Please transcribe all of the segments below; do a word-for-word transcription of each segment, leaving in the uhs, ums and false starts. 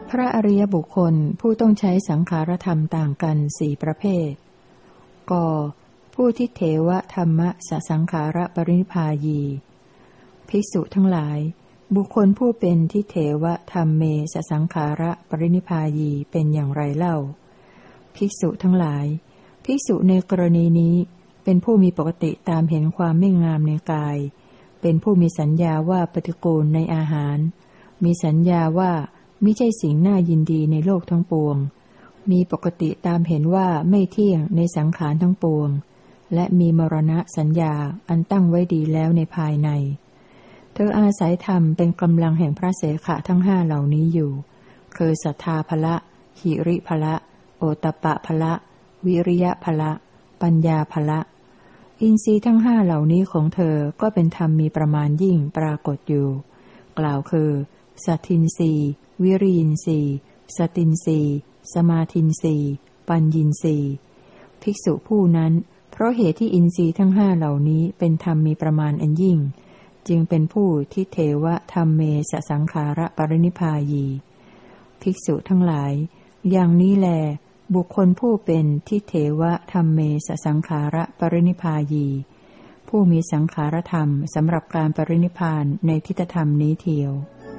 พระอริยบุคคลผู้ต้องใช้สังขารธรรมต่างกันสี่ประเภทกผู้ที่เถวะธรรมะสสังขารปรินิพพายีภิกษุทั้งหลายบุคคลผู้เป็นทิเถวะธรรมเมสสังขารปรินิพพายีเป็นอย่างไรเล่าภิกษุทั้งหลายภิกษุในกรณีนี้เป็นผู้มีปกติตามเห็นความไม่งามในกายเป็นผู้มีสัญญาว่าปฏิกูลในอาหารมีสัญญาว่ามิใช่สิ่งน่ายินดีในโลกทั้งปวงมีปกติตามเห็นว่าไม่เที่ยงในสังขารทั้งปวงและมีมรณะสัญญาอันตั้งไว้ดีแล้วในภายในเธออาศัยธรรมเป็นกำลังแห่งพระเสขะทั้งห้าเหล่านี้อยู่คือศรัทธาภละหิริภละโอตตัปปะภละวิริยะภละปัญญาภละอินทรีย์ทั้งห้าเหล่านี้ของเธอก็เป็นธรรมมีประมาณยิ่งปรากฏอยู่กล่าวคือสัททินรีวิริยินทรีย์สตินทรีย์สมาธินทรีย์ปัญญินทรีย์ภิกษุผู้นั้นเพราะเหตุที่อินทรีย์ทั้งห้าเหล่านี้เป็นธรรมมีประมาณอันยิ่งจึงเป็นผู้ที่เทวะธรรมเมสสังขารปรินิพพายีภิกษุทั้งหลายอย่างนี้แลบุคคลผู้เป็นทิเถวะธรรมเมสสังขารปรินิพพายีผู้มีสังขารธรรมสำหรับการปรินิพพานในทิฏฐธรรมนี้เทียว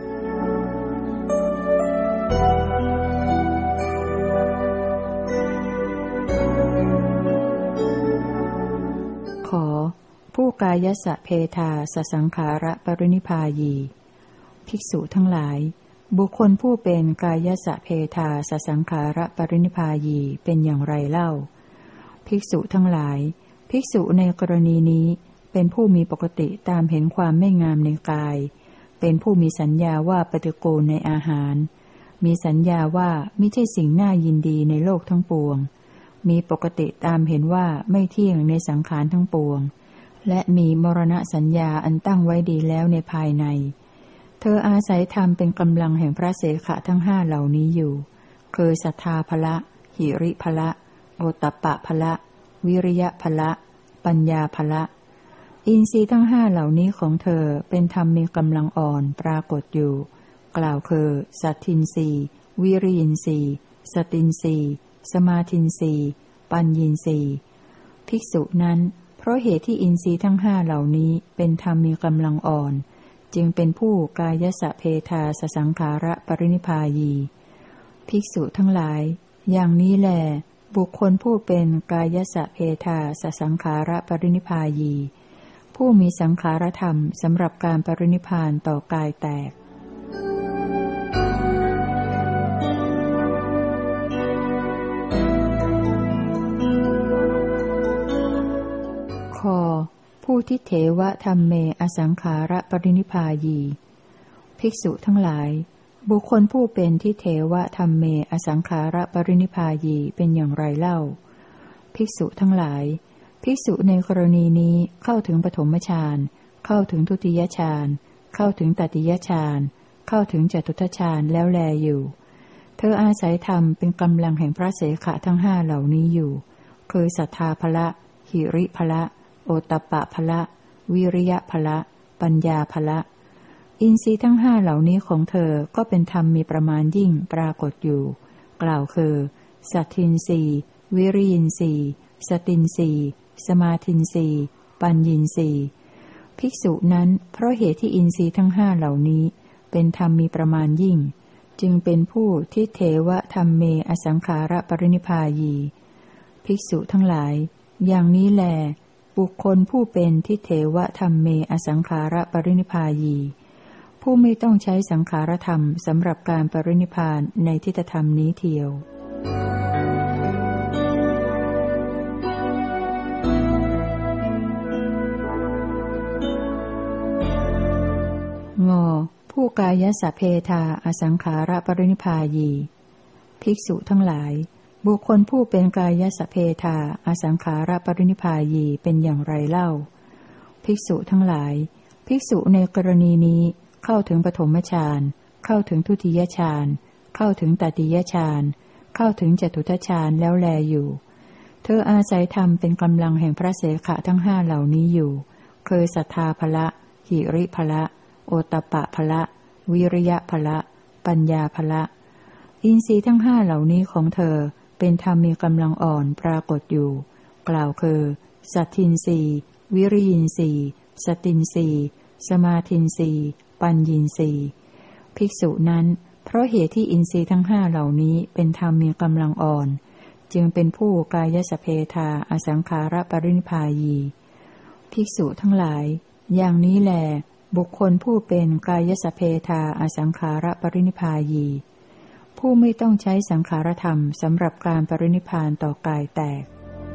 ขอผู้กายสะเพทาสสังขารปรินิพพายีภิกษุทั้งหลายบุคคลผู้เป็นกายสะเพทาสสังขารปรินิพพายีเป็นอย่างไรเล่าภิกษุทั้งหลายภิกษุในกรณีนี้เป็นผู้มีปกติตามเห็นความไม่งามในกายเป็นผู้มีสัญญาว่าปฏิกูลในอาหารมีสัญญาว่ามิใช่สิ่งน่ายินดีในโลกทั้งปวงมีปกติตามเห็นว่าไม่เที่ยงในสังขารทั้งปวงและมีมรณะสัญญาอันตั้งไว้ดีแล้วในภายในเธออาศัยธรรมเป็นกำลังแห่งพระเสขะทั้งห้าเหล่านี้อยู่คือศรัทธาภละหิริภละโอตตัปปะภละวิริยะภละปัญญาภละอินทรีย์ทั้งห้าเหล่านี้ของเธอเป็นธรรมมีกำลังอ่อนปรากฏอยู่กล่าวคือสัททินรีวิริยินทรีย์สตินรีสมาธินรีปัญญินรีภิกษุนั้นเพราะเหตุที่อินทรีย์ทั้งห้าเหล่านี้เป็นธรรมมีกำลังอ่อนจึงเป็นผู้กายสะเพทาสสังขารปรินิพพายีภิกษุทั้งหลายอย่างนี้แลบุคคลผู้เป็นกายสะเพทาสสังขารปรินิพพายีผู้มีสังขารธรรมสำหรับการปรินิพพานต่อกายแตกคอผู้ที่เถวะธรรมเมอสังขารปรินิพพายีภิกษุทั้งหลายบุคคลผู้เป็นที่เถวะธรรมเมอสังขารปรินิพพายีเป็นอย่างไรเล่าภิกษุทั้งหลายภิกษุในกรณีนี้เข้าถึงปฐมฌานเข้าถึงทุติยฌานเข้าถึงตติยฌานเข้าถึงจตุตฌานแล้วแลอยู่เธออาศัยธรรมเป็นกำลังแห่งพระเสขะทั้งห้าเหล่านี้อยู่คือศรัทธาภละหิริภละโอตตัปปะภละวิริยะภละปัญญาภละอินทรีย์ทั้งห้าเหล่านี้ของเธอก็เป็นธรรมมีประมาณยิ่งปรากฏอยู่กล่าวคือสัททินรีวิริยินทรีย์สตินรีสมาธินรีปัญญินรีภิกษุนั้นเพราะเหตุที่อินทรีย์ทั้งห้าเหล่านี้เป็นธรรมมีประมาณยิ่งจึงเป็นผู้ที่เถวะธรรมเมอสังขารปรินิพพายีภิกษุทั้งหลายอย่างนี้แลบุคคลผู้เป็นทิเถวะธรรมเมอสังขารปรินิพพายีผู้ไม่ต้องใช้สังขารธรรมสำหรับการปรินิพพานในทิฏฐธรรมนี้เทียวงอผู้กายสะเพทาอสังขารปรินิพพายีภิกษุทั้งหลายบุคคลผู้เป็นกายสะเพทาอสังขารปรินิพพายีเป็นอย่างไรเล่าภิกษุทั้งหลายภิกษุในกรณีนี้เข้าถึงปฐมฌานเข้าถึงทุติยฌานเข้าถึงตติยฌานเข้าถึงจตุตฌานแล้วแลอยู่เธออาศัยธรรมเป็นกำลังแห่งพระเสขะทั้งห้าเหล่านี้อยู่คือศรัทธาภละหิริภละโอตตัปปะภละวิริยะภละปัญญาภละอินทรีย์ทั้งห้าเหล่านี้ของเธอเป็นธรรมมีกำลังอ่อนปรากฏอยู่กล่าวคือสัตทินรีวิริยินทรีย์สตินทรีย์สมาธินทรีย์ปัญญินทรีย์ภิกษุนั้นเพราะเหตุที่อินทรีย์ทั้งห้าเหล่านี้เป็นธรรมมีกำลังอ่อนจึงเป็นผู้กายสเพทาอสังขารปรินิพพายีภิกษุทั้งหลายอย่างนี้แลบุคคลผู้เป็นกายสเพทาอสังขารปรินิพพายีผู้ไม่ต้องใช้สังขารธรรมสำหรับการปรินิพพานต่อกายแตก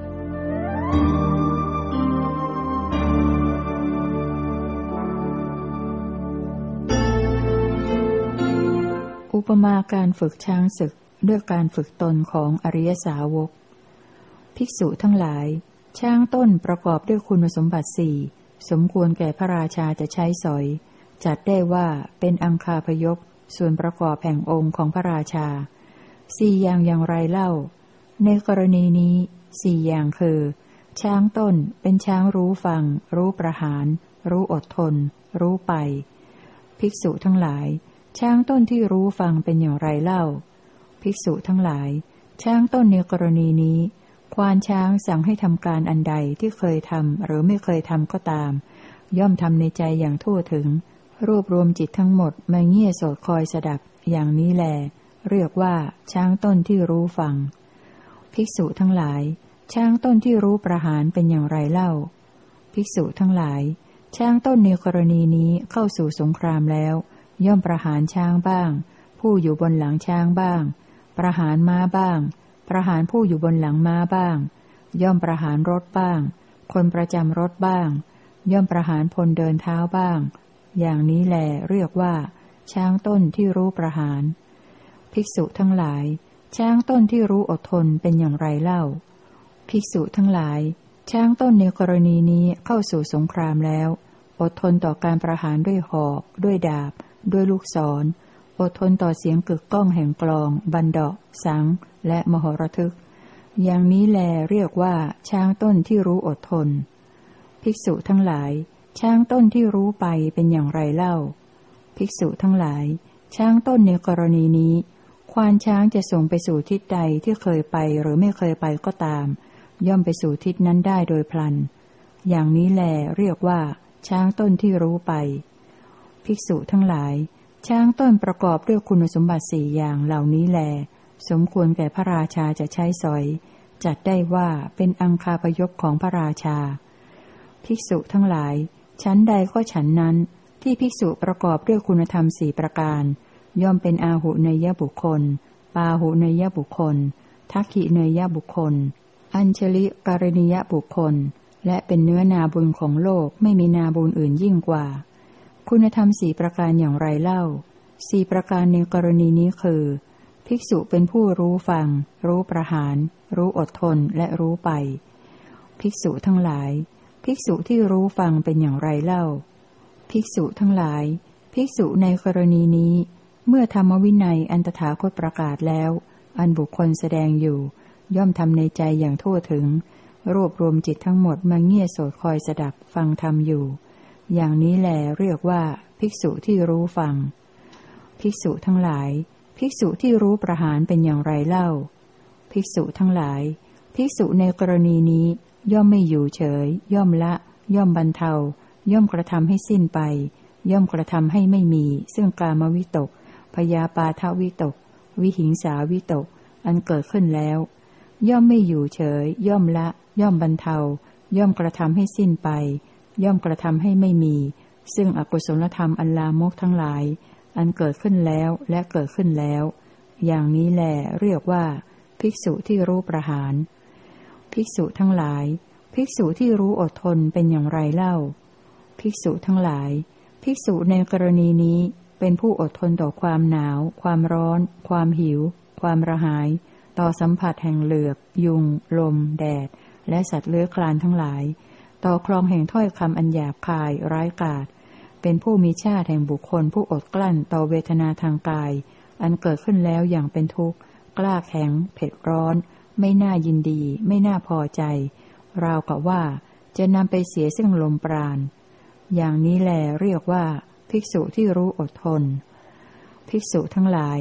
อุปมาการฝึกช้างศึกด้วยการฝึกตนของอริยสาวกภิกษุทั้งหลายช้างต้นประกอบด้วยคุณสมบัติสี่สมควรแก่พระราชาจะใช้สอยจัดได้ว่าเป็นอังคาพยพส่วนประกอบแห่งองค์ของพระราชาสี่อย่างอย่างไรเล่าในกรณีนี้สี่อย่างคือช้างต้นเป็นช้างรู้ฟังรู้ประหารรู้อดทนรู้ไปภิกษุทั้งหลายช้างต้นที่รู้ฟังเป็นอย่างไรเล่าภิกษุทั้งหลายช้างต้นในกรณีนี้ควานช้างสั่งให้ทำการอันใดที่เคยทำหรือไม่เคยทำก็ตามย่อมทำในใจอย่างทั่วถึงรวบรวมจิตทั้งหมดมาเงี่ยโสดคอยสดับอย่างนี้แลเรียกว่าช้างต้นที่รู้ฟังภิกษุทั้งหลายช้างต้นที่รู้ประหารเป็นอย่างไรเล่าภิกษุทั้งหลายช้างต้นในกรณีนี้เข้าสู่สงครามแล้วย่อมประหารช้างบ้างผู้อยู่บนหลังช้างบ้างประหารม้าบ้างประหารผู้อยู่บนหลังม้าบ้างย่อมประหารรถบ้างคนประจำรถบ้างย่อมประหารพลเดินเท้าบ้างอย่างนี้แลเรียกว่าช้างต้นที่รู้ประหารภิกษุทั้งหลายช้างต้นที่รู้อดทนเป็นอย่างไรเล่าภิกษุทั้งหลายช้างต้นในกรณีนี้เข้าสู่สงครามแล้วอดทนต่อการประหารด้วยหอกด้วยดาบด้วยลูกศรอดทนต่อเสียงกึกก้องแห่งกลองบันดาะสังและมโหระทึกอย่างนี้แลเรียกว่าช้างต้นที่รู้อดทนภิกษุทั้งหลายช้างต้นที่รู้ไปเป็นอย่างไรเล่าภิกษุทั้งหลายช้างต้นในกรณีนี้ควานช้างจะส่งไปสู่ทิศใดที่เคยไปหรือไม่เคยไปก็ตามย่อมไปสู่ทิศนั้นได้โดยพลันอย่างนี้แลเรียกว่าช้างต้นที่รู้ไปภิกษุทั้งหลายช้างต้นประกอบด้วยคุณสมบัติสี่อย่างเหล่านี้แลสมควรแก่พระราชาจะใช้สอยจัดได้ว่าเป็นอังคาพยพของพระราชาภิกษุทั้งหลายชั้นใดก็ฉันนั้นที่ภิกษุประกอบด้วยคุณธรรมสี่ประการย่อมเป็นอาหุเนยบุคคลปาหุเนยบุคคลทักขิเนยบุคคลอัญชลิการณิยบุคคลและเป็นเนื้อนาบุญของโลกไม่มีนาบุญอื่นยิ่งกว่าคุณธรรมสี่ประการอย่างไรเล่าสี่ประการในกรณีนี้คือภิกษุเป็นผู้รู้ฟังรู้ประหารรู้อดทนและรู้ไปภิกษุทั้งหลายภิกษุที่รู้ฟังเป็นอย่างไรเล่าภิกษุทั้งหลายภิกษุในกรณีนี้เมื่อธรรมวินัยอันตถาคตประกาศแล้วอันบุคคลแสดงอยู่ย่อมทำในใจอย่างทั่วถึงรวบรวมจิตทั้งหมดมาเงี่ยโสดคอยสดับฟังธรรมอยู่อย่างนี้แลเรียกว่าภิกษุที่รู้ฟังภิกษุทั้งหลายภิกษุที่รู้ประหารเป็นอย่างไรเล่าภิกษุทั้งหลายภิกษุในกรณีนี้ย่อมไม่อยู่เฉยย่อมละย่อมบรรเทาย่อมกระทำให้สิ้นไปย่อมกระทำให้ไม่มีซึ่งกามวิตกพยาปาทวิตกวิหิงสาวิตกอันเกิดขึ้นแล้วย่อมไม่อยู่เฉยย่อมละย่อมบรรเทาย่อมกระทำให้สิ้นไปย่อมกระทำให้ไม่มีซึ่งอกุศลธรรมอันลามกทั้งหลายอันเกิดขึ้นแล้วและเกิดขึ้นแล้วอย่างนี้แลเรียกว่าภิกษุที่รู้ประหารภิกษุทั้งหลายภิกษุที่รู้อดทนเป็นอย่างไรเล่าภิกษุทั้งหลายภิกษุในกรณีนี้เป็นผู้อดทนต่อความหนาวความร้อนความหิวความระหายต่อสัมผัสแห่งเหลือบยุงลมแดดและสัตว์เลื้อยคลานทั้งหลายต่อครองแห่งถ้อยคำอันหยาบคายร้ายกาจเป็นผู้มีชาติแห่งบุคคลผู้อดกลั้นต่อเวทนาทางกายอันเกิดขึ้นแล้วอย่างเป็นทุกข์กล้าแข็งเผ็ดร้อนไม่น่ายินดีไม่น่าพอใจราวกับว่าจะนำไปเสียซึ่งลมปราณอย่างนี้แลเรียกว่าภิกษุที่รู้อดทนภิกษุทั้งหลาย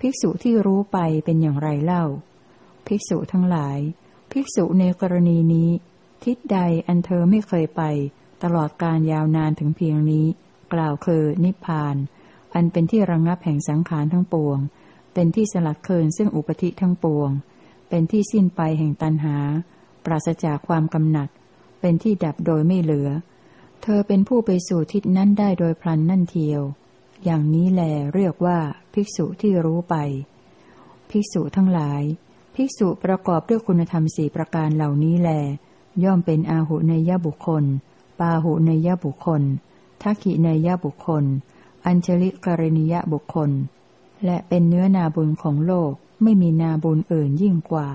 ภิกษุที่รู้ไปเป็นอย่างไรเล่าภิกษุทั้งหลายภิกษุในกรณีนี้ทิศใดอันเธอไม่เคยไปตลอดการยาวนานถึงเพียงนี้กล่าวคือนิพพานอันเป็นที่ระงับแห่งสังขารทั้งปวงเป็นที่สลัดคืนซึ่งอุปธิทั้งปวงเป็นที่สิ้นไปแห่งตัณหาปราศจากความกำหนัดเป็นที่ดับโดยไม่เหลือเธอเป็นผู้ไปสู่ทิศนั้นได้โดยพลันนั่นเทียวอย่างนี้แลเรียกว่าภิกษุที่รู้ไปภิกษุทั้งหลายภิกษุประกอบด้วยคุณธรรมสี่ประการเหล่านี้แลย่อมเป็นอาหุเนยบุคคลปาหุเนยบุคคลทักขิเนยบุคคลอัญชลิกรณียบุคคลและเป็นเนื้อนาบุญของโลกไม่มีนาบุญอื่นยิ่งกว่า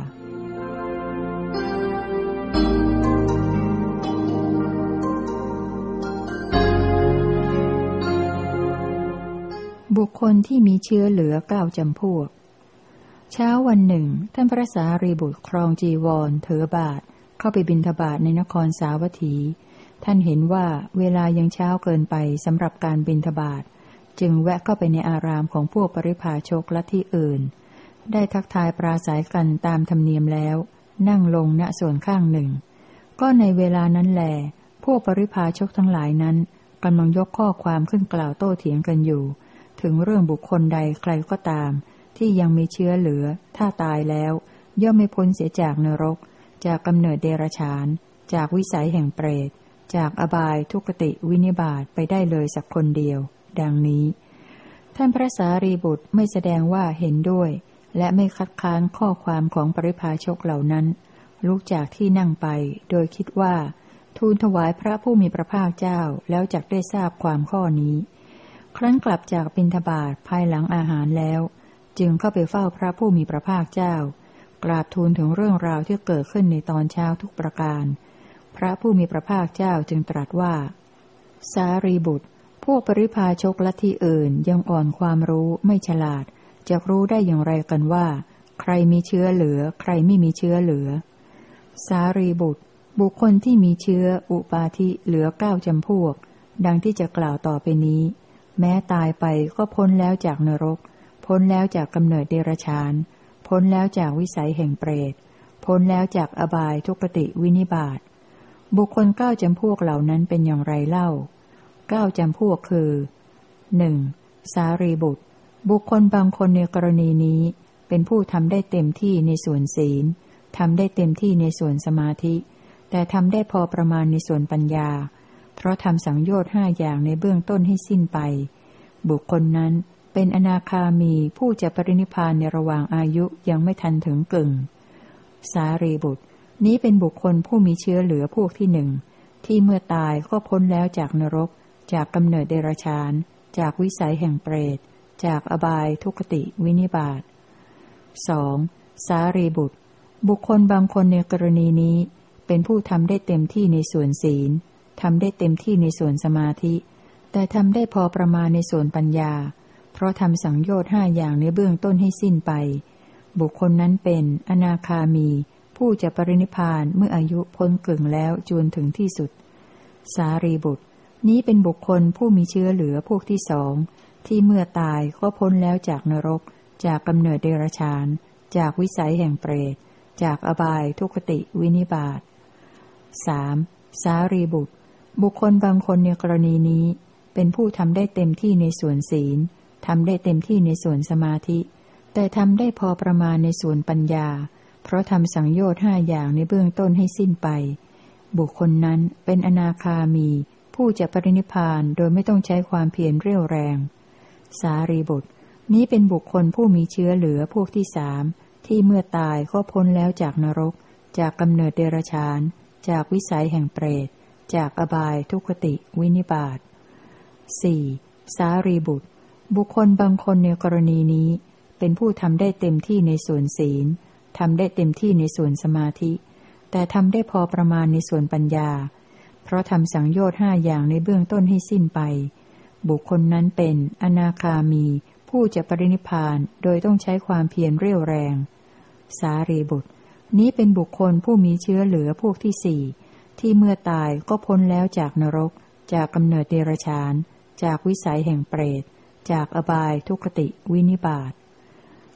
บุคคลที่มีเชื้อเหลือเก้าจำพวกเช้าวันหนึ่งท่านพระสารีบุตรครองจีวรถือบาตรเข้าไปบิณฑบาตในนครสาวัตถีท่านเห็นว่าเวลายังเช้าเกินไปสำหรับการบิณฑบาตจึงแวะเข้าไปในอารามของพวกปริพาชกและที่อื่นได้ทักทายปราศัยกันตามธรรมเนียมแล้วนั่งลงณส่วนข้างหนึ่งก็ในเวลานั้นแลพวกปริพาชกทั้งหลายนั้นกำลังยกข้อความขึ้นกล่าวโต้เถียงกันอยู่ถึงเรื่องบุคคลใดใครก็ตามที่ยังมีเชื้อเหลือถ้าตายแล้วย่อมไม่พ้นเสียจากนรกจากกำเนิดเดรัจฉานจากวิสัยแห่งเปรตจากอบายทุกติวินิบาตไปได้เลยสักคนเดียวดังนี้ท่านพระสารีบุตรไม่แสดงว่าเห็นด้วยและไม่คัดค้านข้อความของปริพาชกเหล่านั้นลุกจากที่นั่งไปโดยคิดว่าทูลถวายพระผู้มีพระภาคเจ้าแล้วจักได้ทราบความข้อนี้ครั้นกลับจากบิณฑบาตภายหลังอาหารแล้วจึงเข้าไปเฝ้าพระผู้มีพระภาคเจ้ากราบทูลถึงเรื่องราวที่เกิดขึ้นในตอนเช้าทุกประการพระผู้มีพระภาคเจ้าจึงตรัสว่าสารีบุตรพวกปริพาชกลัทธิอื่นยังอ่อนความรู้ไม่ฉลาดจะรู้ได้อย่างไรกันว่าใครมีเชื้อเหลือใครไม่มีเชื้อเหลือสารีบุตรบุคคลที่มีเชื้ออุปาทิเหลือเก้าจำพวกดังที่จะกล่าวต่อไปนี้แม้ตายไปก็พ้นแล้วจากนรกพ้นแล้วจากกำเนิดเดรัจฉานพ้นแล้วจากวิสัยแห่งเปรตพ้นแล้วจากอบายทุกติวินิบาตบุคคลเก้าจำพวกเหล่านั้นเป็นอย่างไรเล่าเก้าจำพวกคือหนึ่งสารีบุตรบุคคลบางคนในกรณีนี้เป็นผู้ทำได้เต็มที่ในส่วนศีลทำได้เต็มที่ในส่วนสมาธิแต่ทำได้พอประมาณในส่วนปัญญาเพราะทำสังโยชน์ห้าอย่างในเบื้องต้นให้สิ้นไปบุคคลนั้นเป็นอนาคามีผู้จะปรินิพพานในระหว่างอายุยังไม่ทันถึงกึ่งสารีบุตรนี้เป็นบุคคลผู้มีเชื้อเหลือพวกที่หนึ่งที่เมื่อตายก็พ้นแล้วจากนรกจากกำเนิดเดรัจฉานจากวิสัยแห่งเปรตจากอบายทุกติวินิบาตสองสารีบุตรบุคคลบางคนในกรณีนี้เป็นผู้ทำได้เต็มที่ในส่วนศีลทำได้เต็มที่ในส่วนสมาธิแต่ทำได้พอประมาณในส่วนปัญญาเพราะทำสังโยชน์ห้าอย่างในเบื้องต้นให้สิ้นไปบุคคลนั้นเป็นอนาคามีผู้จะปรินิพพานเมื่ออายุพ้นกึ่งแล้วจนถึงที่สุดสารีบุตรนี้เป็นบุคคลผู้มีเชื้อเหลือพวกที่สองที่เมื่อตายก็พ้นแล้วจากนรกจากกำเนิดเดรัจฉานจากวิสัยแห่งเปรตจากอบายทุกติวินิบาตสามสารีบุตรบุคคลบางคนในกรณีนี้เป็นผู้ทำได้เต็มที่ในส่วนศีลทำได้เต็มที่ในส่วนสมาธิแต่ทำได้พอประมาณในส่วนปัญญาเพราะทำสังโยชน์ห้าอย่างในเบื้องต้นให้สิ้นไปบุคคลนั้นเป็นอนาคามีผู้จะปรินิพพานโดยไม่ต้องใช้ความเพียรเรี่ยวแรงสารีบุตรนี้เป็นบุคคลผู้มีเชื้อเหลือพวกที่สามที่เมื่อตายก็พ้นแล้วจากนรกจากกำเนิดเดรัจฉานจากวิสัยแห่งเปรตจากอบายทุกติวินิบาตสี่สารีบุตรบุคคลบางคนในกรณีนี้เป็นผู้ทำได้เต็มที่ในส่วนศีลทำได้เต็มที่ในส่วนสมาธิแต่ทำได้พอประมาณในส่วนปัญญาเพราะทำสังโยชน์ห้าอย่างในเบื้องต้นให้สิ้นไปบุคคลนั้นเป็นอนาคามีผู้จะปรินิพพานโดยต้องใช้ความเพียรเรี่ยวแรงสารีบุตรนี้เป็นบุคคลผู้มีเชื้อเหลือพวกที่สี่ที่เมื่อตายก็พ้นแล้วจากนรกจากกำเนิดเดรัจฉานจากวิสัยแห่งเปรตจากอบายทุกติวินิบาต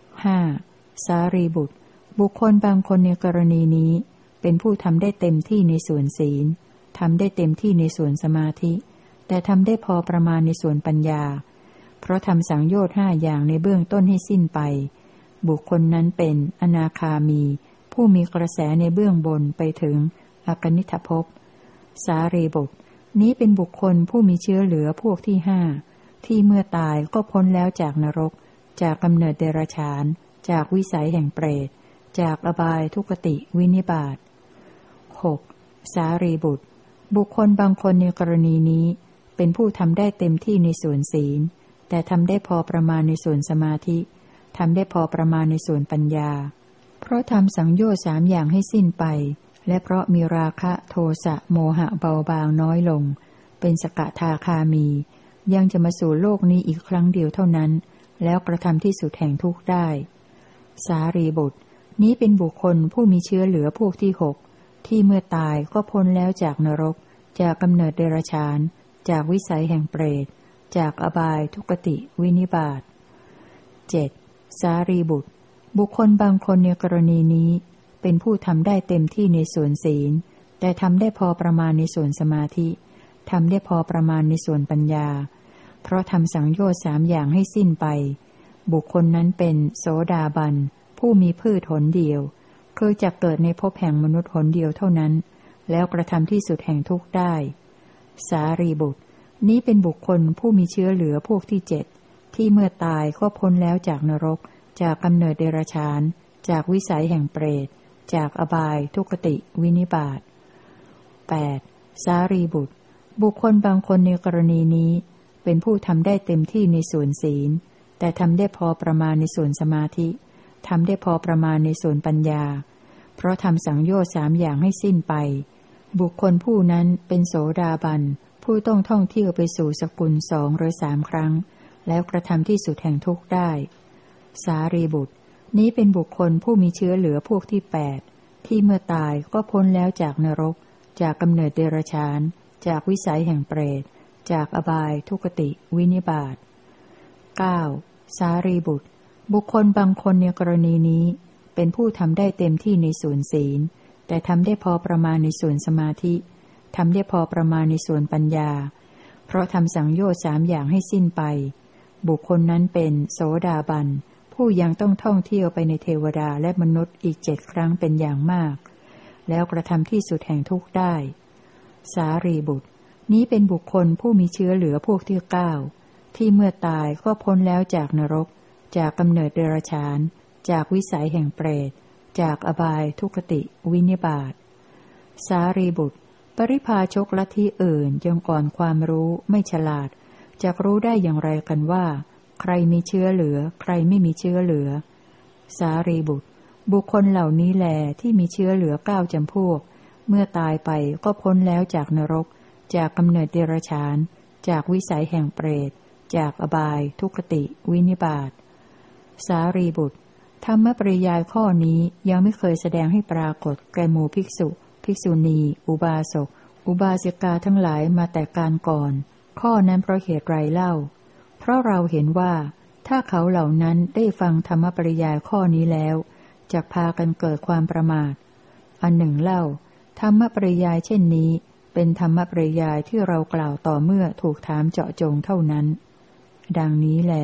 ห้าสารีบุตรบุคคลบางคนในกรณีนี้เป็นผู้ทำได้เต็มที่ในส่วนศีลทำได้เต็มที่ในส่วนสมาธิแต่ทำได้พอประมาณในส่วนปัญญาเพราะทำสังโยชน์ห้าอย่างในเบื้องต้นให้สิ้นไปบุคคลนั้นเป็นอนาคามีผู้มีกระแสในเบื้องบนไปถึงอกนิทภพสารีบุตรนี้เป็นบุคคลผู้มีเชื้อเหลือพวกที่ห้าที่เมื่อตายก็พ้นแล้วจากนรกจากกำเนิดเดรัจฉานจากวิสัยแห่งเปรตจากอบายทุกติวินิบาต หก. สารีบุตรบุคคลบางคนในกรณีนี้เป็นผู้ทำได้เต็มที่ในส่วนศีลแต่ทำได้พอประมาณในส่วนสมาธิทำได้พอประมาณในส่วนปัญญาเพราะทำสังโยชน์สามอย่างให้สิ้นไปและเพราะมีราคะโทสะโมหะเบาบางน้อยลงเป็นสกทาคามียังจะมาสู่โลกนี้อีกครั้งเดียวเท่านั้นแล้วกระทำที่สุดแห่งทุกข์ได้สารีบุตรนี้เป็นบุคคลผู้มีเชื้อเหลือพวกที่หกที่เมื่อตายก็พ้นแล้วจากนรกจากกำเนิดเดรัจฉานจากวิสัยแห่งเปรตจากอบายทุกติวินิบาต เจ็ด. สารีบุตรบุคคลบางคนในกรณีนี้เป็นผู้ทำได้เต็มที่ในส่วนศีลแต่ทำได้พอประมาณในส่วนสมาธิทำได้พอประมาณในส่วนปัญญาเพราะทำสังโยชน์สามอย่างให้สิ้นไปบุคคลนั้นเป็นโสดาบันผู้มีพืชหนเดียวคือจะเกิดในภพแห่งมนุษย์หนเดียวเท่านั้นแล้วกระทำที่สุดแห่งทุกข์ได้สารีบุตรนี้เป็นบุคคลผู้มีเชื้อเหลือพวกที่เจ็ดที่เมื่อตายก็พ้นแล้วจากนรกจากกำเนิดเดรัจฉานจากวิสัยแห่งเปรตจากอบายทุกติวินิบาต แปด. สารีบุตรบุคคลบางคนในกรณีนี้เป็นผู้ทำได้เต็มที่ในส่วนศีลแต่ทำได้พอประมาณในส่วนสมาธิทำได้พอประมาณในส่วนปัญญาเพราะทำสังโยชน์สามอย่างให้สิ้นไปบุคคลผู้นั้นเป็นโสดาบันผู้ต้องท่องเที่ยวไปสู่สกุลสองหรือสามครั้งแล้วกระทำที่สุดแห่งทุกข์ได้สารีบุตรนี้เป็นบุคคลผู้มีเชื้อเหลือพวกที่แปดที่เมื่อตายก็พ้นแล้วจากนรกจากกำเนิดเดรัจฉานจากวิสัยแห่งเปรตจากอบายทุกติวินิบาต เก้า. สารีบุตรบุคคลบางคนในกรณีนี้เป็นผู้ทำได้เต็มที่ในส่วนศีลแต่ทำได้พอประมาณในส่วนสมาธิทำได้พอประมาณในส่วนปัญญาเพราะทำสังโยชน์สามอย่างให้สิ้นไปบุคคลนั้นเป็นโสดาบันผู้ยังต้องท่องเที่ยวไปในเทวดาและมนุษย์อีกเจ็ดครั้งเป็นอย่างมากแล้วกระทำที่สุดแห่งทุกข์ได้สารีบุตรนี้เป็นบุคคลผู้มีเชื้อเหลือพวกที่เก้าที่เมื่อตายก็พ้นแล้วจากนรกจากกำเนิดเดรัจฉานจากวิสัยแห่งเปรตจากอบายทุกติวินิบาตสารีบุตรปริภาชกลัทธิอื่นยังก่อนความรู้ไม่ฉลาดจักรู้ได้อย่างไรกันว่าใครมีเชื้อเหลือใครไม่มีเชื้อเหลือสารีบุตรบุคคลเหล่านี้แลที่มีเชื้อเหลือเก้าจำพวกเมื่อตายไปก็พ้นแล้วจากนรกจากกำเนิดเดรัจฉานจากวิสัยแห่งเปรตจากอบายทุกติวินิบาตสารีบุตรธรรมปริยายข้อนี้ยังไม่เคยแสดงให้ปรากฏแก่หมู่ภิกษุภิกษุณีอุบาสกอุบาสิกาทั้งหลายมาแต่การก่อนข้อนั้นเพราะเหตุไรเล่าเพราะเราเห็นว่าถ้าเขาเหล่านั้นได้ฟังธรรมปริยายข้อนี้แล้วจะพากันเกิดความประมาทอันหนึ่งเล่าธรรมปริยายเช่นนี้เป็นธรรมปริยายที่เรากล่าวต่อเมื่อถูกถามเจาะจงเท่านั้นดังนี้แล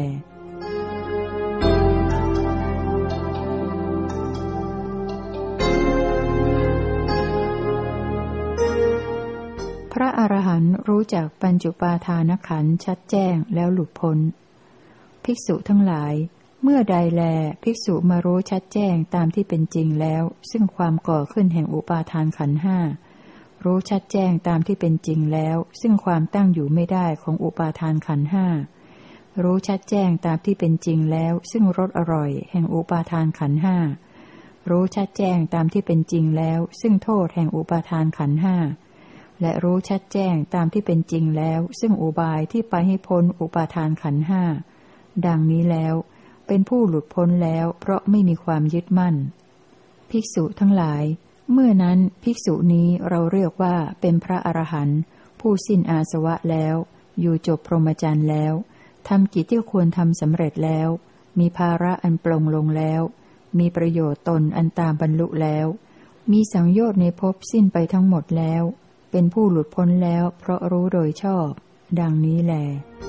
พระอรหันต์รู้จักปัญจุปาทานขันธ์ชัดแจ้งแล้วหลุดพ้นภิกษุทั้งหลายเมื่อใดแลภิกษุมารู้ชัดแจ้งตามที่เป็นจริงแล้วซึ่งความก่อขึ้นแห่งอุปาทานขันธ์ห้ารู้ชัดแจ้งตามที่เป็นจริงแล้วซึ่งความตั้งอยู่ไม่ได้ของอุปาทานขันธ์ห้ารู้ชัดแจ้งตามที่เป็นจริงแล้วซึ่งรสอร่อยแห่งอุปาทานขันธ์ห้ารู้ชัดแจ้งตามที่เป็นจริงแล้วซึ่งโทษแห่งอุปาทานขันธ์ห้าและรู้ชัดแจ้งตามที่เป็นจริงแล้วซึ่งอุบายที่ไปให้พ้นอุปาทานขันธ์ห้าดังนี้แล้วเป็นผู้หลุดพ้นแล้วเพราะไม่มีความยึดมั่นภิกษุทั้งหลายเมื่อนั้นภิกษุนี้เราเรียกว่าเป็นพระอรหันต์ผู้สิ้นอาสวะแล้วอยู่จบพรหมจรรย์แล้วทำกิจที่ควรทำสำเร็จแล้วมีภาระอันปลงลงแล้วมีประโยชน์ตนอันตามบรรลุแล้วมีสังโยชน์ในภพสิ้นไปทั้งหมดแล้วเป็นผู้หลุดพ้นแล้วเพราะรู้โดยชอบดังนี้แล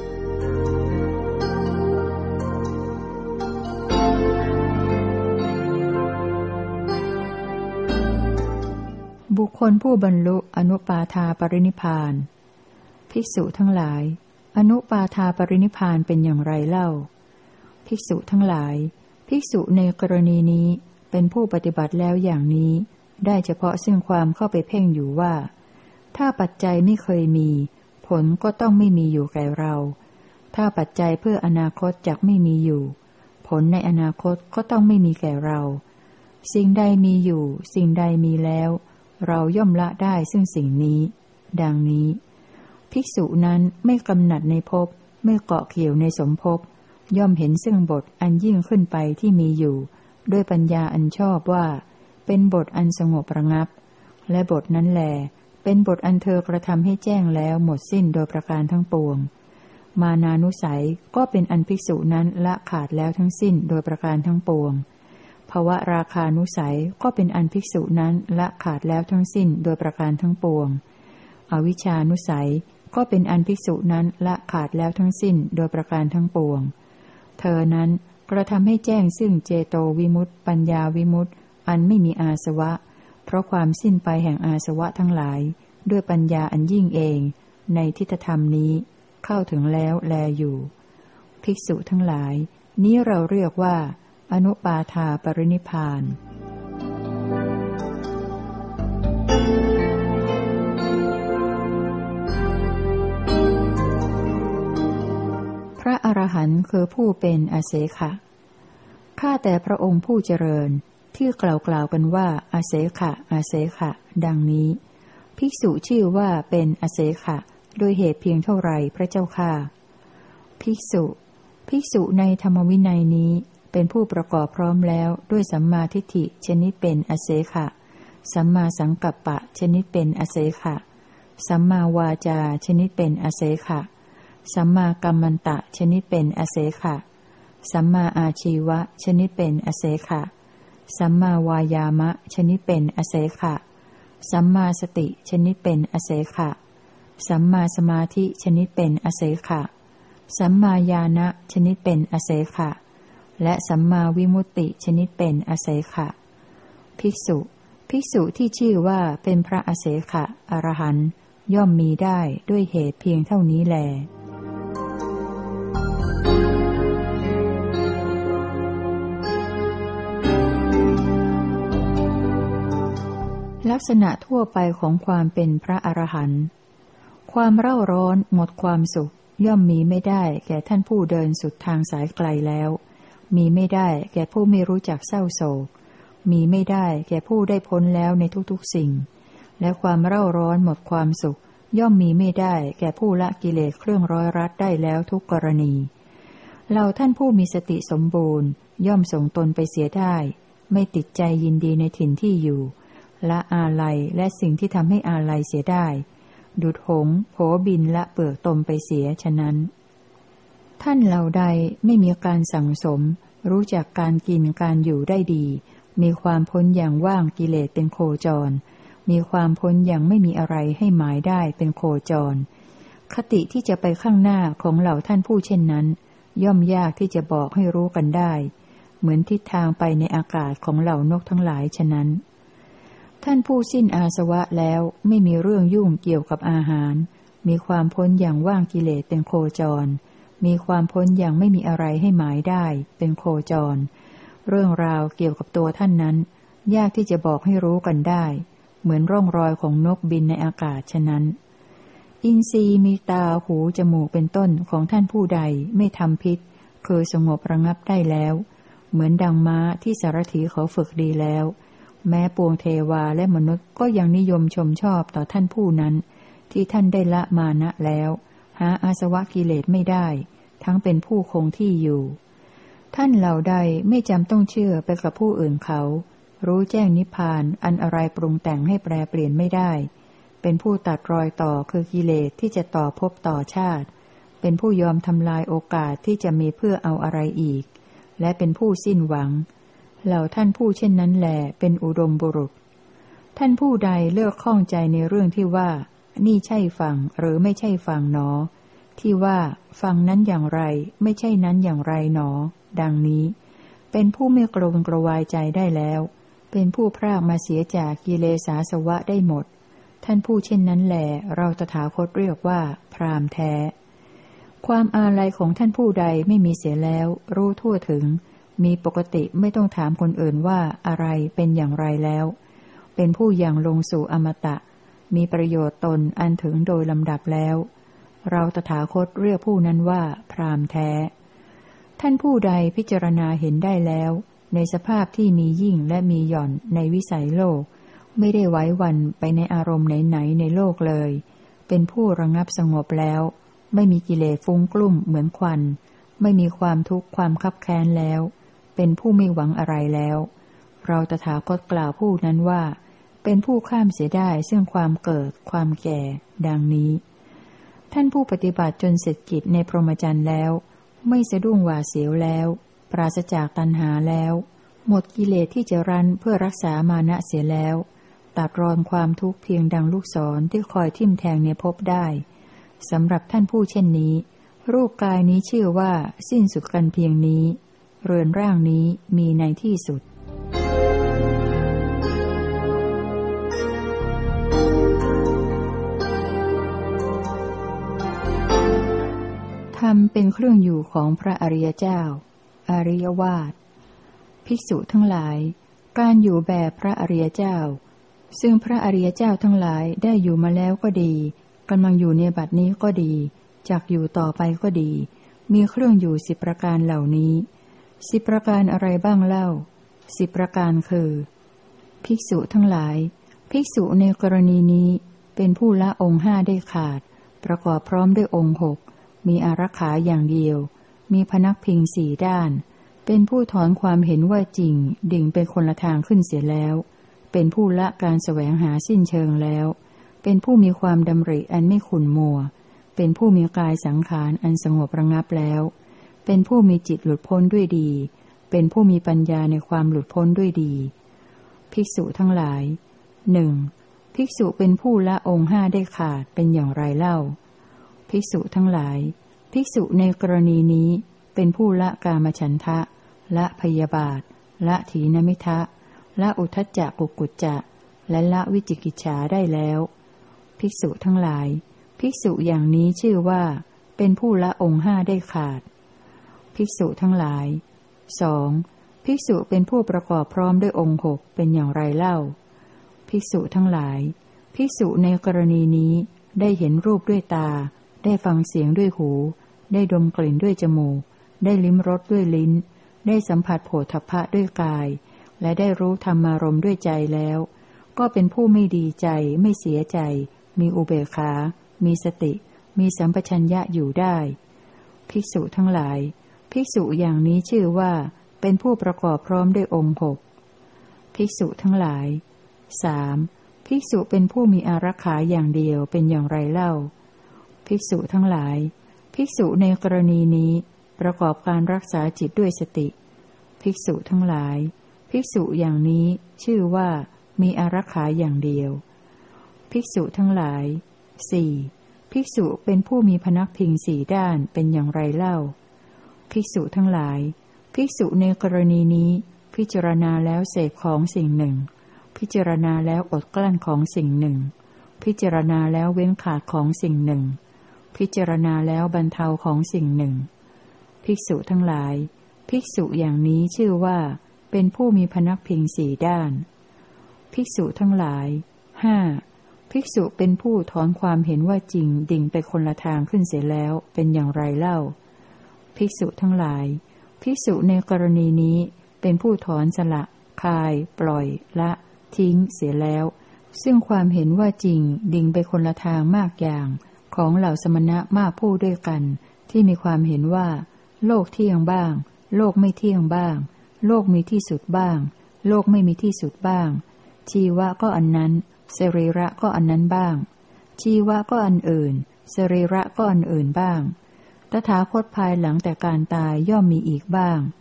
บุคคลผู้บรรลุอนุปาทาปรินิพพานภิกษุทั้งหลายอนุปาทาปรินิพพานเป็นอย่างไรเล่าภิกษุทั้งหลายภิกษุในกรณีนี้เป็นผู้ปฏิบัติแล้วอย่างนี้ได้เฉพาะซึ่งความเข้าไปเพ่งอยู่ว่าถ้าปัจจัยไม่เคยมีผลก็ต้องไม่มีอยู่แก่เราถ้าปัจจัยเพื่ออนาคตจักไม่มีอยู่ผลในอนาคตก็ต้องไม่มีแก่เราสิ่งใดมีอยู่สิ่งใดมีแล้วเราย่อมละได้ซึ่งสิ่งนี้ดังนี้ภิกษุนั้นไม่กำหนัดในภพไม่เกาะเกี่ยวในสมภพย่อมเห็นซึ่งบทอันยิ่งขึ้นไปที่มีอยู่ด้วยปัญญาอันชอบว่าเป็นบทอันสงบระงับและบทนั้นแลเป็นบทอันเธอกระทำให้แจ้งแล้วหมดสิ้นโดยประการทั้งปวงมานานุสัยก็เป็นอันภิกษุนั้นละขาดแล้วทั้งสิ้นโดยประการทั้งปวงภวราคานุสัยก็เป็นอันภิกษุนั้นละขาดแล้วทั้งสิ้นโดยประการทั้งปวงอวิชชานุสัยก็เป็นอันภิกษุนั้นละขาดแล้วทั้งสิ้นโดยประการทั้งปวงเธอนั้นกระทำให้แจ้งซึ่งเจโตวิมุตติปัญญาวิมุตติอันไม่มีอาสวะเพราะความสิ้นไปแห่งอาสวะทั้งหลายด้วยปัญญาอันยิ่งเองในทิฏฐธรรมนี้เข้าถึงแล้วแลอยู่ภิกษุทั้งหลายนี้เราเรียกว่าอนุปาทาปรินิพพานพระอรหันต์คือผู้เป็นอเสขะข้าแต่พระองค์ผู้เจริญที่กล่าวกล่าวกันว่าอเสขะอเสขะดังนี้ภิกษุชื่อว่าเป็นอเสขะโดยเหตุเพียงเท่าไรพระเจ้าค่ะภิกษุภิกษุในธรรมวินัยนี้เป็นผู้ประกอบพร้อมแล้วด้วยสัมมาทิฏฐิชนิดเป็นอเสขะสัมมาสังกัปปะชนิดเป็นอเสขะสัมมาวาจาชนิดเป็นอเสขะสัมมากัมมันตะชนิดเป็นอเสขะสัมมาอาชีวะชนิดเป็นอเสขะสัมมาวายามะชนิดเป็นอเสขะสัมมาสติชนิดเป็นอเสขะสัมมาสมาธิชนิดเป็นอเสขะสัมมาญาณะชนิดเป็นอเสขะและสัมมาวิมุตติชนิดเป็นอเสขะภิกษุภิกษุที่ชื่อว่าเป็นพระอเสขะอรหันต์ย่อมมีได้ด้วยเหตุเพียงเท่านี้แลลักษณะทั่วไปของความเป็นพระอรหันต์ความเร่าร้อนหมดความสุขย่อมมีไม่ได้แก่ท่านผู้เดินสุดทางสายไกลแล้วมีไม่ได้แก่ผู้ไม่รู้จักเศร้าโศกมีไม่ได้แก่ผู้ได้พ้นแล้วในทุกๆสิ่งและความเร่าร้อนหมดความสุขย่อมมีไม่ได้แก่ผู้ละกิเลสเครื่องร้อยรัดได้แล้วทุกกรณีเราท่านผู้มีสติสมบูรณ์ย่อมส่งตนไปเสียได้ไม่ติดใจยินดีในถิ่นที่อยู่ละอาลัยและสิ่งที่ทำให้อาลัยเสียได้ดุจหงส์โผบินละเปลือกตมไปเสียฉะนั้นท่านเหล่าใดไม่มีการสั่งสมรู้จักการกินการอยู่ได้ดีมีความพ้นอย่างว่างกิเลสเป็นโคจรมีความพ้นอย่างไม่มีอะไรให้หมายได้เป็นโคจรคติที่จะไปข้างหน้าของเหล่าท่านผู้เช่นนั้นย่อมยากที่จะบอกให้รู้กันได้เหมือนทิศทางไปในอากาศของเหล่านกทั้งหลายฉะนั้นท่านผู้สิ้นอาสวะแล้วไม่มีเรื่องยุ่งเกี่ยวกับอาหารมีความพ้นอย่างว่างกิเลสเป็นโคจรมีความพ้นอย่างไม่มีอะไรให้หมายได้เป็นโคจรเรื่องราวเกี่ยวกับตัวท่านนั้นยากที่จะบอกให้รู้กันได้เหมือนร่องรอยของนกบินในอากาศฉะนั้นอินทรีย์มีตาหูจมูกเป็นต้นของท่านผู้ใดไม่ทำพิษคือสงบระงับได้แล้วเหมือนดังม้าที่สารถีเขาฝึกดีแล้วแม้ปวงเทวาและมนุษย์ก็ยังนิยมชมชอบต่อท่านผู้นั้นที่ท่านได้ละมานะแล้วหาอาสวะกิเลสไม่ได้ทั้งเป็นผู้คงที่อยู่ท่านเหล่าใดไม่จำต้องเชื่อไปกับผู้อื่นเขารู้แจ้งนิพพานอันอะไรปรุงแต่งให้แปรเปลี่ยนไม่ได้เป็นผู้ตัดรอยต่อคือกิเลสที่จะต่อภพต่อชาติเป็นผู้ยอมทำลายโอกาสที่จะมีเพื่อเอาอะไรอีกและเป็นผู้สิ้นหวังเหล่าท่านผู้เช่นนั้นแลเป็นอุดมบุรุษท่านผู้ใดเลิกข้องใจในเรื่องที่ว่านี่ใช่ฝั่งหรือไม่ใช่ฝั่งหนอที่ว่าฝั่งนั้นอย่างไรไม่ใช่นั้นอย่างไรหนอดังนี้เป็นผู้ไม่กระวนกระวายใจได้แล้วเป็นผู้พรากมาเสียจากกิเลสอาสวะได้หมดท่านผู้เช่นนั้นแหลเราตถาคตเรียกว่าพราหมณ์แท้ความอาลัยของท่านผู้ใดไม่มีเสียแล้วรู้ทั่วถึงมีปกติไม่ต้องถามคนอื่นว่าอะไรเป็นอย่างไรแล้วเป็นผู้ยังลงสู่อมตะมีประโยชน์ตนอันถึงโดยลำดับแล้วเราตถาคตเรียกผู้นั้นว่าพราหมณ์แท้ท่านผู้ใดพิจารณาเห็นได้แล้วในสภาพที่มียิ่งและมีหย่อนในวิสัยโลกไม่ได้ไว้วันไปในอารมณ์ไหนๆในโลกเลยเป็นผู้ระงับสงบแล้วไม่มีกิเลสฟุ้งกลุ่มเหมือนควันไม่มีความทุกข์ความคับแค้นแล้วเป็นผู้ไม่หวังอะไรแล้วเราตถาคตกล่าวผู้นั้นว่าเป็นผู้ข้ามเสียได้ซึ่งความเกิดความแก่ดังนี้ท่านผู้ปฏิบัติจนเสร็จกิจในพรหมจรรย์แล้วไม่สะดุ้งหวาดเสียวแล้วปราศจากตัณหาแล้วหมดกิเลสที่จะรั้นเพื่อรักษามานะเสียแล้วตัดรอนความทุกข์เพียงดังลูกศรที่คอยทิ่มแทงในภพได้สำหรับท่านผู้เช่นนี้รูปกายนี้ชื่อว่าสิ้นสุดกันเพียงนี้เรือนร่างนี้มีในที่สุดธรรมเป็นเครื่องอยู่ของพระอริยเจ้าอริยวาทภิกษุทั้งหลายการอยู่แบบพระอริยเจ้าซึ่งพระอริยเจ้าทั้งหลายได้อยู่มาแล้วก็ดีกำลังอยู่ในบัดนี้ก็ดีจักอยู่ต่อไปก็ดีมีเครื่องอยู่สิบประการเหล่านี้สิบประการอะไรบ้างเล่าสิบประการคือภิกษุทั้งหลายภิกษุในกรณีนี้เป็นผู้ละองค์ห้าได้ขาดประกอบพร้อมด้วยองค์หกมีอารักขาอย่างเดียวมีพนักพิงสี่ด้านเป็นผู้ถอนความเห็นว่าจริงดิ่งไปคนละทางขึ้นเสียแล้วเป็นผู้ละการแสวงหาสิ้นเชิงแล้วเป็นผู้มีความดำริอันไม่ขุ่นมัวเป็นผู้มีกายสังขารอันสงบระงับแล้วเป็นผู้มีจิตหลุดพ้นด้วยดีเป็นผู้มีปัญญาในความหลุดพ้นด้วยดีภิกษุทั้งหลายหนึ่งภิกษุเป็นผู้ละองค์ห้าได้ขาดเป็นอย่างไรเล่าภิกษุทั้งหลายภิกษุในกรณีนี้เป็นผู้ละกามฉันทะละพยาบาทละถีนมิทะละอุทธัจจะกุกุจจะและละวิจิกิจฉาได้แล้วภิกษุทั้งหลายภิกษุอย่างนี้ชื่อว่าเป็นผู้ละองค์ห้าได้ขาดภิกษุทั้งหลายสองภิกษุเป็นผู้ประกอบพร้อมด้วยองค์หกเป็นอย่างไรเล่าภิกษุทั้งหลายภิกษุในกรณีนี้ได้เห็นรูปด้วยตาได้ฟังเสียงด้วยหูได้ดมกลิ่นด้วยจมูกได้ลิ้มรสด้วยลิ้นได้สัมผัสโผฏฐัพพะด้วยกายและได้รู้ธรรมารมณ์ด้วยใจแล้วก็เป็นผู้ไม่ดีใจไม่เสียใจมีอุเบกขามีสติมีสัมปชัญญะอยู่ได้ภิกษุทั้งหลายภิกษุอย่างนี้ชื่อว่าเป็นผู้ประกอบพร้อมด้วยองค์หกภิกษุทั้งหลายสามภิกษุเป็นผู้มีอารักขาอย่างเดียวเป็นอย่างไรเล่าภิกษุทั้งหลายภิกษุในกรณีนี้ประกอบการรักษาจิตด้วยสติภิกษุทั้งหลายภิกษุอย่างนี้ชื่อว่ามีอารักขาอย่างเดียวภิกษุทั้งหลายสี่ภิกษุเป็นผู้มีพนักพิงสี่ด้านเป็นอย่างไรเล่าภิกษุทั้งหลายภิกษุในกรณีนี้พิจารณาแล้วเสพของสิ่งหนึ่งพิจารณาแล้วอดกลั้นของสิ่งหนึ่งพิจารณาแล้วเว้นขาดของสิ่งหนึ่งพิจารณาแล้วบรรเทาของสิ่งหนึ่งภิกษุทั้งหลายภิกษุอย่างนี้ชื่อว่าเป็นผู้มีพนักพิงสี่ด้านภิกษุทั้งหลายห้าภิกษุเป็นผู้ถอนความเห็นว่าจริงดิ่งไปคนละทางขึ้นเสียแล้วเป็นอย่างไรเล่าภิกษุทั้งหลายภิกษุในกรณีนี้เป็นผู้ถอนสละคายปล่อยละทิ้งเสียแล้วซึ่งความเห็นว่าจริงดิ่งไปคนละทางมากอย่างของเหล่าสมณะมากผู้ด้วยกันที่มีความเห็นว่าโลกเที่ยงบ้างโลกไม่เที่ยงบ้างโลกมีที่สุดบ้างโลกไม่มีที่สุดบ้างชีวะก็อันนั้นสรีระก็อันนั้นบ้างชีวะก็อันอื่นสรีระก็อันอื่นบ้างตถาคตภายหลังแต่การตายย่อมมีอีกบ้าง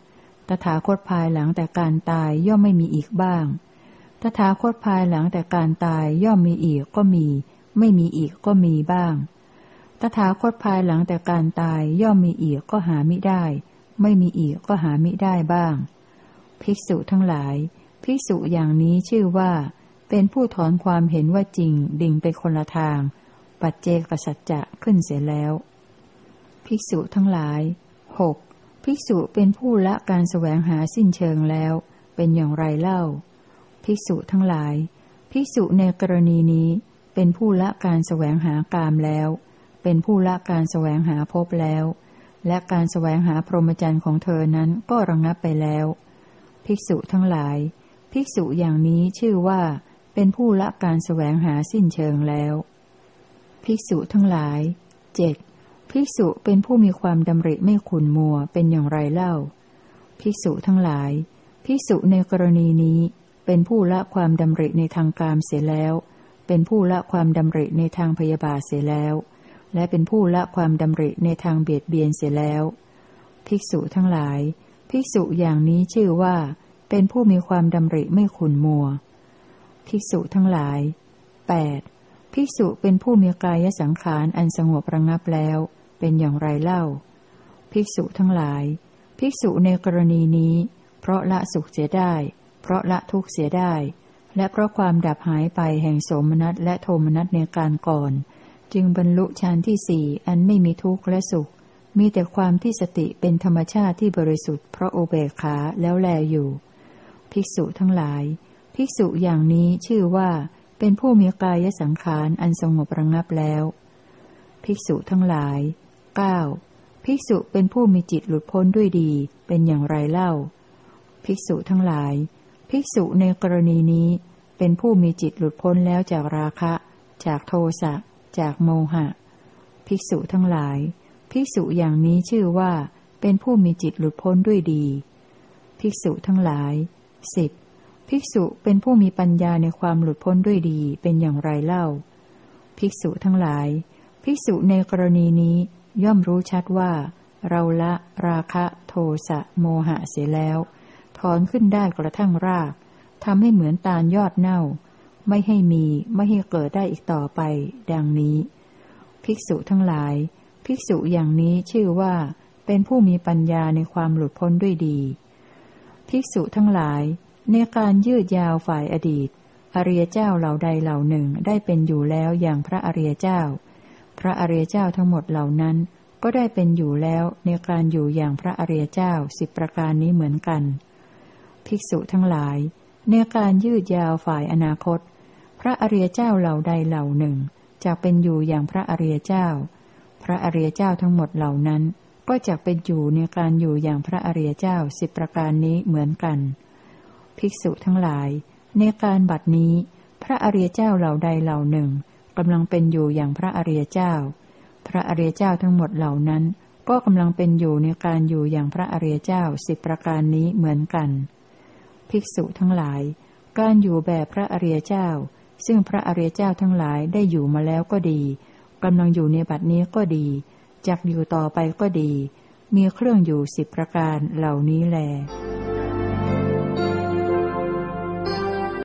ตถาคตภายหลังแต่การตายย่อมไม่มีอีกบ้างตถาคตภายหลังแต่การตายย่อมมีอีกก็มีไม่มีอีกก็มีบ้างตถาคตภายหลังแต่การตายย่อมมีอีกก็หามิได้ไม่มีอีกก็หามิได้บ้างภิกษุทั้งหลายภิกษุอย่างนี้ชื่อว่าเป็นผู้ถอนความเห็นว่าจริงดิ่งไปคนละทางปัจเจกสัจจะขึ้นเสียแล้วภิกษุทั้งหลายหกภิกษุเป็นผู้ละการแสวงหาสิ้นเชิงแล้วเป็นอย่างไรเล่าภิกษุทั้งหลายภิกษุในกรณีนี้เป็นผู้ละการแสวงหากามแล้วเป็นผู้ละการแสวงหาภพแล้วและการแสวงหาพรหมจรรย์ของเธอนั้นก็ระงับไปแล้วภิกษุทั้งหลายภิกษุอย่างนี้ชื่อว่าเป็นผู้ละการแสวงหาสิ้นเชิงแล้วภิกษุทั้งหลายเจ็ดภิกษุเป็นผู้มีความดำริไม่ขุ่นมัวเป็นอย่างไรเล่าภิกษุทั้งหลายภิกษุในกรณีนี้เป็นผู้ละความดำริในทางกามเสียแล้วเป็นผู้ละความดำริในทางพยาบาทเสียแล้วและเป็นผู้ละความดำริในทางเบียดเบียนเสียแล้วภิกษุทั้งหลายภิกษุอย่างนี้ชื่อว่าเป็นผู้มีความดำริไม่ขุ่นมัวภิกษุทั้งหลายแปดภิกษุเป็นผู้มีกายสังขารอันสงบระงับแล้วเป็นอย่างไรเล่าภิกษุทั้งหลายภิกษุในกรณีนี้เพราะละสุขเสียได้เพราะละทุกข์เสียได้และเพราะความดับหายไปแห่งโสมนัสและโทมนัสในการก่อนจึงบรรลุฌานที่สี่อันไม่มีทุกข์และสุขมีแต่ความที่สติเป็นธรรมชาติที่บริสุทธิ์เพราะอุเบกขาแล้วแลอยู่ภิกษุทั้งหลายภิกษุอย่างนี้ชื่อว่าเป็นผู้มีกายสังขารอันสงบระงับแล้วภิกษุทั้งหลายเก้าภิกษุเป็นผู้มีจิตหลุดพ้นด้วยดีเป็นอย่างไรเล่าภิกษุทั้งหลายภิกษุในกรณีนี้เป็นผู้มีจิตหลุดพ้นแล้วจากราคะจากโทสะจากโมหะภิกษุทั้งหลายภิกษุอย่างนี้ชื่อว่าเป็นผู้มีจิตหลุดพ้นด้วยดีภิกษุทั้งหลายสิบภิกษุเป็นผู้มีปัญญาในความหลุดพ้นด้วยดีเป็นอย่างไรเล่าภิกษุทั้งหลายภิกษุในกรณีนี้ย่อมรู้ชัดว่าเราละราคะโทสะโมหะเสียแล้วถอนขึ้นได้กระทั่งรากทำให้เหมือนตาลยอดเน่าไม่ให้มีไม่ให้เกิดได้อีกต่อไปดังนี้ภิกษุทั้งหลายภิกษุอย่างนี้ชื่อว่าเป็นผู้มีปัญญาในความหลุดพ้นด้วยดีภิกษุทั้งหลายในการยืดยาวฝ่ายอดีตอริยเจ้าเหล่าใดเหล่าหนึ่งได้เป็นอยู่แล้วอย่างพระอริยเจ้าพระอริยเจ้าทั้งหมดเหล่านั้นก็ได้เป็นอยู่แล้วในการอยู่อย่างพระอริยเจ้าสิบประการนี้เหมือนกันภิกษุทั้งหลายในการยืดยาวฝ่ายอนาคตพระอริยเจ้าเหล่าใดเหล่าหนึ่งจะเป็นอยู่อย่างพระอริยเจ้าพระอริยเจ้าทั้งหมดเหล่านั้นก็จะเป็นอยู่ในการอยู่อย่างพระอริยเจ้าสิบประการนี้เหมือนกันภิกษุทั้งหลายในการบัดนี้พระอริยเจ้าเหล่าใดเหล่าหนึ่งกำลังเป็นอยู่อย่างพระอริยเจ้าพระอริยเจ้าทั้งหมดเหล่านั้นก็กำลังเป็นอยู่ในการอยู่อย่างพระอริยเจ้าสิบประการนี้เหมือนกันภิกษุทั้งหลายการอยู่แบบพระอริยเจ้าซึ่งพระอริยเจ้าทั้งหลายได้อยู่มาแล้วก็ดีกำลังอยู่ในบัดนี้ก็ดีจักอยู่ต่อไปก็ดีมีเครื่องอยู่สิบประการเหล่านี้แล